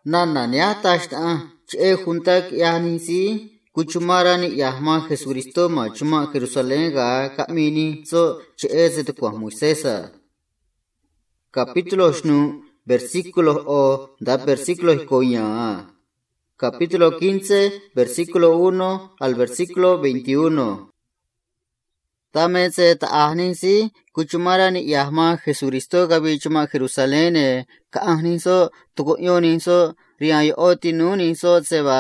nanania tashta che junta yahnisi kuchumarani yahma Jesucristo ma chuma Jerusalén ga kamini so che zet kwa Moisesa. Capítulo shnu versículo o da versículo koya. Capítulo 15 versículo 1 al versículo 21. Tametse ta'ahnisi kuchumarani yahma Jesucristo gabi chuma Jerusalén ka ahniso tukoyoniso riayo otinuniso seba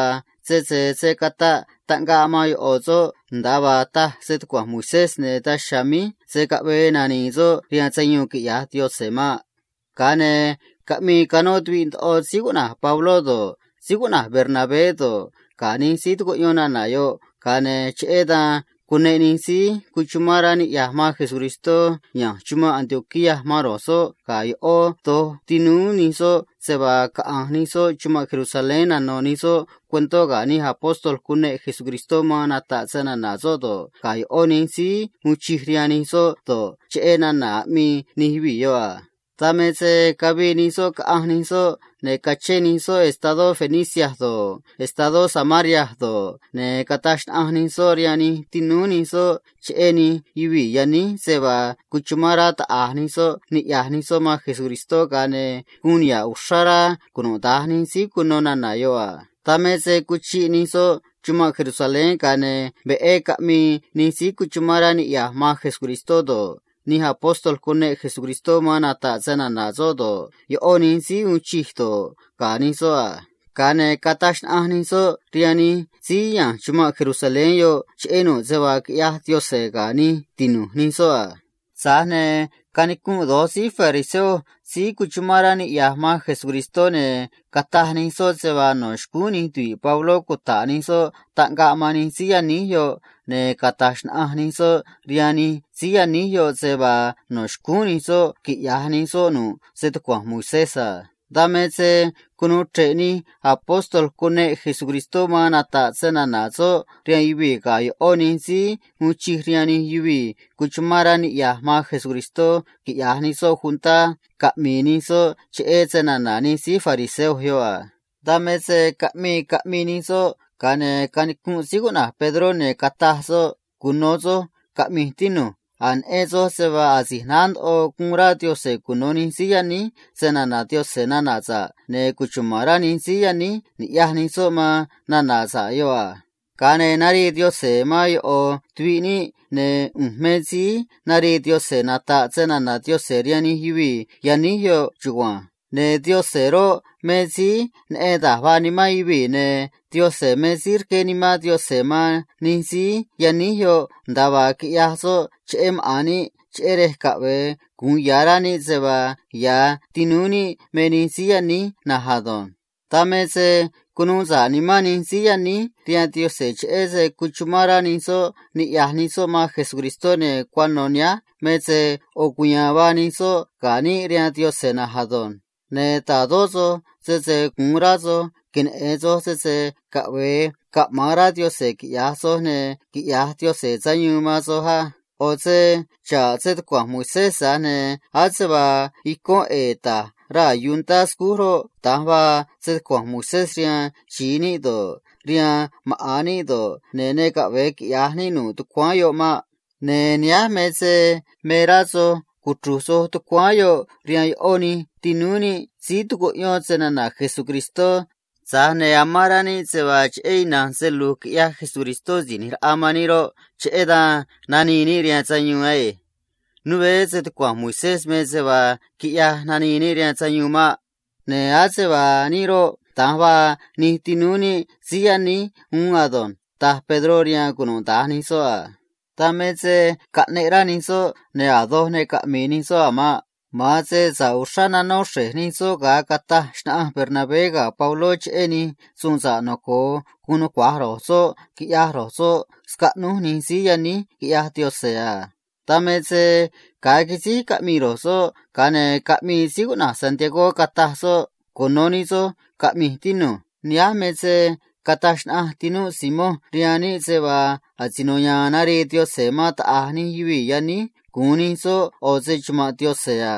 se kata tanga amayo ozo ndaba ta set kwa Moisés ne ta shami se kabe nanizo rianzayo ki ya Dios sema kane kami kanotwi o siguna Pablo do siguna Bernabé do kani sit koyona nayo kane cheda kunenisi kuchumarani yahma Jesucristo nya chuma Antioquía maroso kayo to tinuniso seba kaahniso chuma Jerusalén anoniso cuento gani apóstol kune Jesucristo manata sana nazo do kayo nisi muchihrianiso to chena na mi nihibiyo tamese kabiniso kaahniso ne kacheniso estado Fenicia do estado Samaria do ne katash ahniso riani tinuniso cheni yibi yani seba kuchumara ta ahniso ni yahniso ma Jesucristo gane unya ushara kuno dahnisi kuno nanayoa tamese kuchiniso chuma Jerusalén gane be kami nisi kuchumara ni yahma Jesucristo do ni apóstol kune Jesucristo manata zana nazodo yo oninsi unchihto kanisoa kane katash ahniso riani siya chuma Jerusalén yo cheno zewa ya Diose gani tinu nisoa sahne kanikun dosi fariseo si kuchumarani yahma Jesucristo ne katahniso zewa no shkuni tui Pablo kutaniso tanga mani siya niyo ne katash ahniso riani siya niyo seba no shkuniso ki yahniso nu setkwa Moisesa dametse kunu treni apóstol kune Jesucristo manata sena nazo riaibi kai oninsi muchi riani yibi kuchumarani yahma Jesucristo ki yahniso junta kaminiso cheetsena nani si fariseo hyoa dametse kaminiso kane kanikun siguna Pedro ne katahso kunozo kamintinu an eso seba asignando o kunra Diose kunoni siyani senana Diose nanaza ne kuchumarani siyani ni yahni soma nanaza yoa kane nari Diose mayo o twini ne mezi nari Diose nata senana Diose riani hiwi yani yo chuwa ne Diose ro mezi ne da vani maibi ne Diose mezir ke ni ma Diose ma ninsi yani yo ndaba kiyaso chem ani chere kawe kun yarani zeba ya tinuni menisi yani nahadon tamese kununza ni maninsi yani tia Diose cheze kuchumara ninso ni yahniso ma Jesucristo ne kwanonia meze okuyaba ninso kani ria Diose nahadon ne tadozo zeze kunrazo kin ezo zeze kawe kamara Diose kiyaso ne kiyah Diose zanyumazo ha oze cha zetkwa Moisesa ne azeba iko eta ra yunta skuro tamba zetkwa Moises ria chini do ria maani do nene kawe kiyahni nu tukwayo ma ne nya meze merazo kutruso tukwayo ria oni tinuni situko yotsena na Jesucristo Sahne amarani tsewach eina seluk ya Jesucristo zinir amaniro cheda nanini rianzanyuae. Nube zetkwa Moisés mezeba kia nanini rianzanyuma. Ne azeba niro tahwa ni tinuni ziyani unadon. Tah Pedro riankuno tahnisoa. Tameze katneraniso ne adohne kaminiso ama. Maze za ushana no shehniso ga kata shna Bernabé ga Paulo cheni sunza noko kuno kwaroso kiya roso skanu ninsi yani kiya Diosea tameze kagisi kamiroso kane kami siguna Santiago kataso kononiso kami tinu niameze katashna tinu simo riani seba atinoya nari Diose mata ahni yiwi yani Kuniso oze chuma Diosea.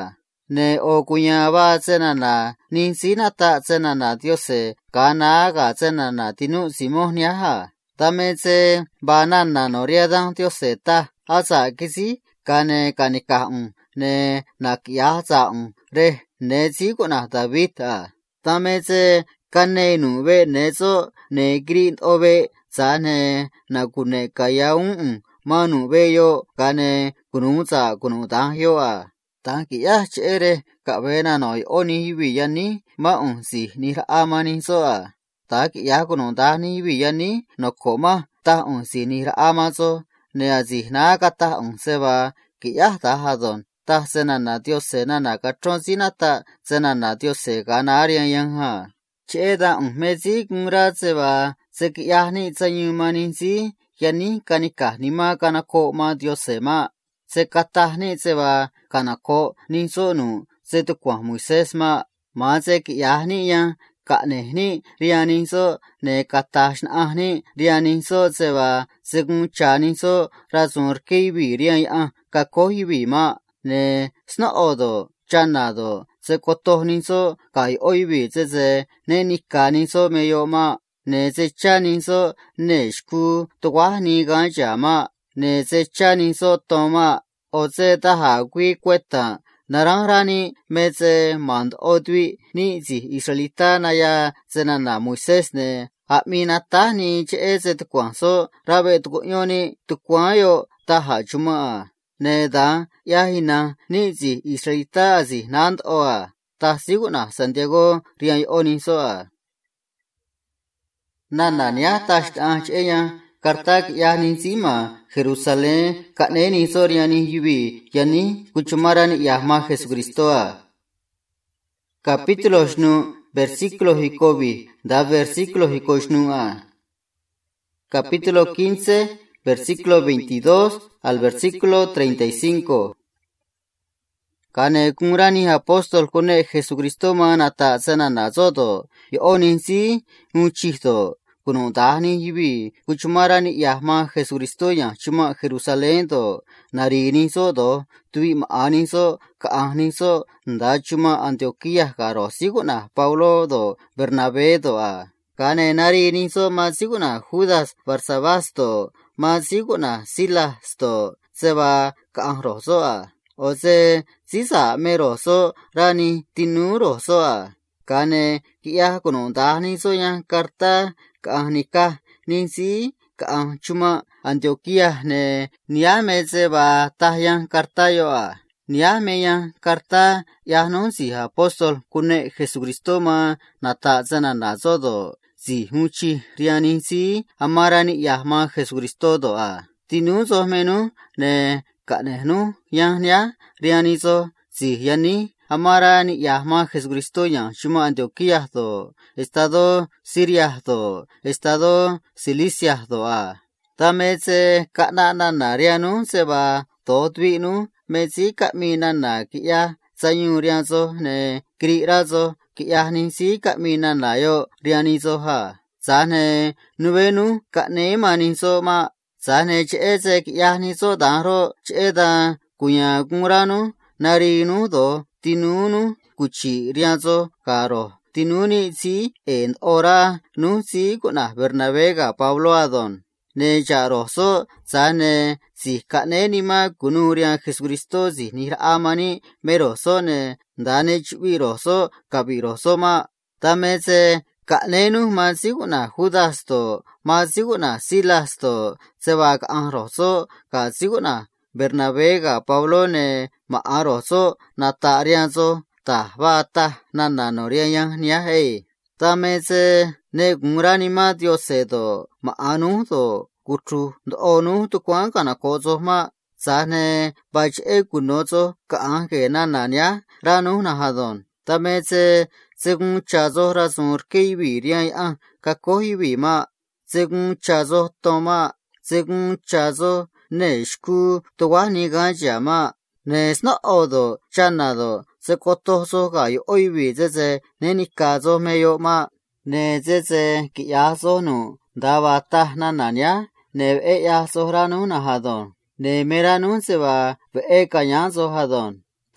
ne o kunya ba zenana nin sinata zenana Diose kana ga zenana tinu simonia ha tameze banana noriadan Diose ta asa kisi kane kanikaun ne nakia zaun re ne ziguna David a tameze kane nuve nezo ne green obe zane nakune kayaun manu beyo kane kunuza kunudan yo a tanki ya chere kabena noi oni hiwiyani maun si nira amani so a taki ya kunudan hiwiyani nokoma ta un si nira amazo ne azi na kata un seba ki ya ta hadon ta senana Diose nana katron sinata senana Diose ganarian yang ha cheda un mezi kunra seba seki ya ni tsayumani si yani kanika nima kanako ma Diose ma se katahni seba kanako ninsonu se tukwa Moises ma se kiyahni ya kanehni rianinso ne katashnaahni rianinso seba según chaninso razunrkibi rian kakohibi ma ne snoodo chanado se kotohninso kai oibi zeze ne nikaninso meyo ma ne se chaninso ne shku tuwahni ganja ma ne se chaninso toma o se taha gui kweta narangrani meze mand odwi ni zi Israelita na ya zenana Moises ne aminata ni che se tukwanso rabe tukunyoni tukwayo taha chuma ne da yahina ni zi Israelita zi nand oa ta siguna Santiago rian oninso a nana nya tashta cheya kartak yaninzima Jerusalén kaneni soriani yubi yani kuchumarani yahma Jesucristoa capítulo shnu versículo hikobi da versículo hikoshnua capítulo 15 versículo 22 al versículo 35 kane kumrani apóstol kone Jesucristo manata sanana zodo yoninsi uchihdo kuno dahni yibi kuchumarani yahma Jesucristo ya chuma Jerusalén do narini so do tui maani so kaahni so nda chuma Antioquía karo siguna Paulo do Bernabé do a kane narini so ma siguna Judas Barsabas do ma siguna Silas do seba kaahro so a ose sisa mero so rani tinuro so a kane kia kuno dahni so ya karta kahnika ninsi kah chuma Antioquía ne niame seba tahyan kartayo a niame ya karta yahnonsi apóstol kune Jesucristo ma nata zana nazodo si huchi rianinsi amarani yahma Jesucristo do a tinuzo menu ne kanehnu yahnya rianizo si yani amarani yahma Jesucristo ya chuma Antioquía do estado Siria do estado Cilicia do a tameze kanana narianu seba todwinu mezi kamina na kiya sayuriazo ne krirazo kiya ninsi kamina nayo rianizo ha zane nuwenu kane manizo ma zane cheeze kiya nizo danro cheeda kuya kumranu narinu do tinunu kuchi riazo karo tinuni si en ora nu si kuna Bernabé ga Pablo adon ne jaroso zane si kane nima kunuria Jesucristo zi ni amani meroso ne dane chubiroso kabiroso ma tameze kanenu ma siguna Judas to ma siguna Silas to seba anroso ka siguna Bernabé ga Pablo ne ma aroso natarianzo ta bata nana norian nya he tameze ne gurani ma Diose do ma anu do kutu do onu to kwan kana kozo ma zane bache kunozo ka anke nana nya ranu na hadon tameze según chazo razor ke virian a ka kohibi ma según chazo toma según chazo neshku to wani ga jama nesno odo chanado se kotoso ga yo oibi zeze neni kazo meyo ma ne zeze ki yaso nu dawa tahna nanya ne e yaso ranu na hadon ne meranu se va e kanyazo hadon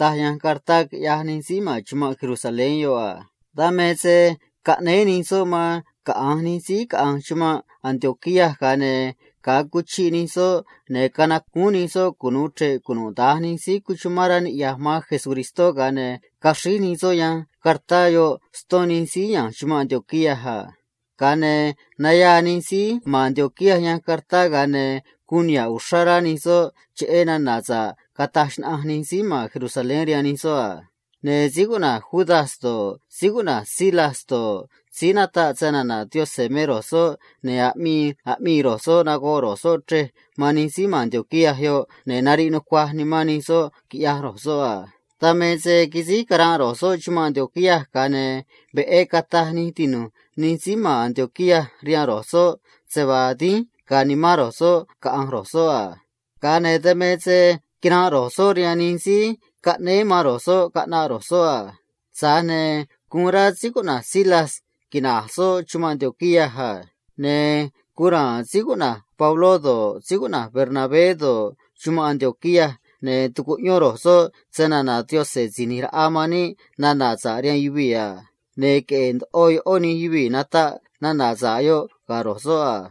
tahyan kartak yah ninsi ma chuma Jerusalén yo Dame se kane ninso ma kaan ninsi kaan chuma Antioquia kane ka kuchi ninso ne kanakun ninso kunuche kunudah ninsi kuchumaran yahma Jesucristo kane kashi ninso yan kartayo sto ninsi yan chuma Antioquia kane naya ninsi ma Antioquia yan karta kane kunya ushara ninso cheena naza katashna ninsi ma Jerusalén ria ninso ne siguna Judas to siguna Silas to sinata tsanana Dios semeroso ne ami roso nago roso tre maninsi ma Antioquia yo ne nari no kwa ni maninso kia roso tameze kizi karan roso chuma Antioquia kane be kata ni tinu ninsi ma Antioquia ria roso sebadi kanima roso kaan roso kane temeze kina roso ria ninsi kane ma roso kana roso sane kura siguna Silas kina so chuma Antioquia ne kura siguna Pablo do siguna Bernabé do chuma Antioquia ne tukunyo roso tsanana Dios se zinira amani nana zaria yubi ne ke oy oni yubi nata nana zayo garoso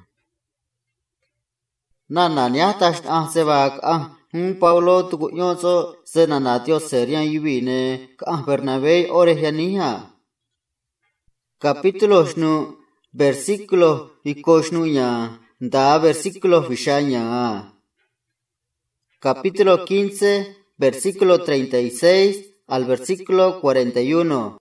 nana nyatash seba Paulo tukunyo so tsanana Dios seria yubi ne Bernabé orejania capítulo shnu versículo ikoshnu ya da versículo fishanya capítulo 15 versículo 36 al versículo 41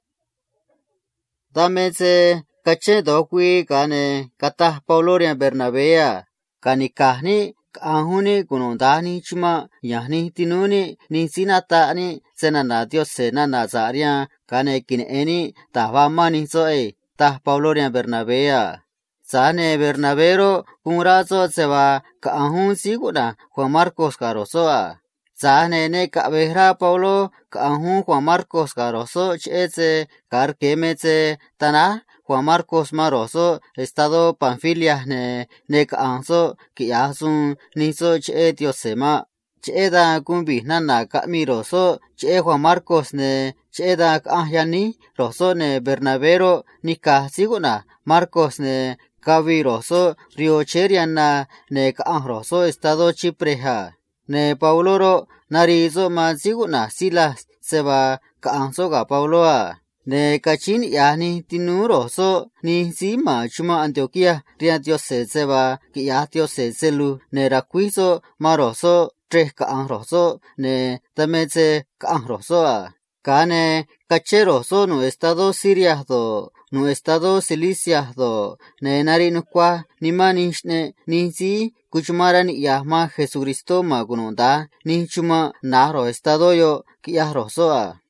dameze kache dokwi kane kata Paulo ria Bernabé kanikahni kahuni kunondani chuma yahni tinuni ni sinata ni senana Dios senana zaria kane kineni tahvama ni soe tah Paulo ria Bernabé sane Bernabero kunrazo seba kahun siguna Juan Marcos karoso sane ne kabehra Paulo kahun Juan Marcos karoso cheze karkemeze tana Juan Marcos maroso estado Panfilia ne kaanso kiasun niso che Diosema cheda kumbi nana kamiroso che Juan Marcos ne cheda kahyani roso ne Bernabero nika siguna Marcos ne kaviroso riocheriana ne kaanroso estado Chipreja ne Pauloro narizo ma siguna Silas seba kaanso ga Paulo ne kachin yani tinuroso ni sima chuma Antioquia ria Dios seba kia Dios selu ne raquiso maroso tre kaanroso ne tameze kaanroso kane kacheroso no estado Siria do no estado Cilicia do ne nari nukwa ni manishne ni si kuchumaran yahma Jesucristo magunonda ni chuma naro estado yo kia roso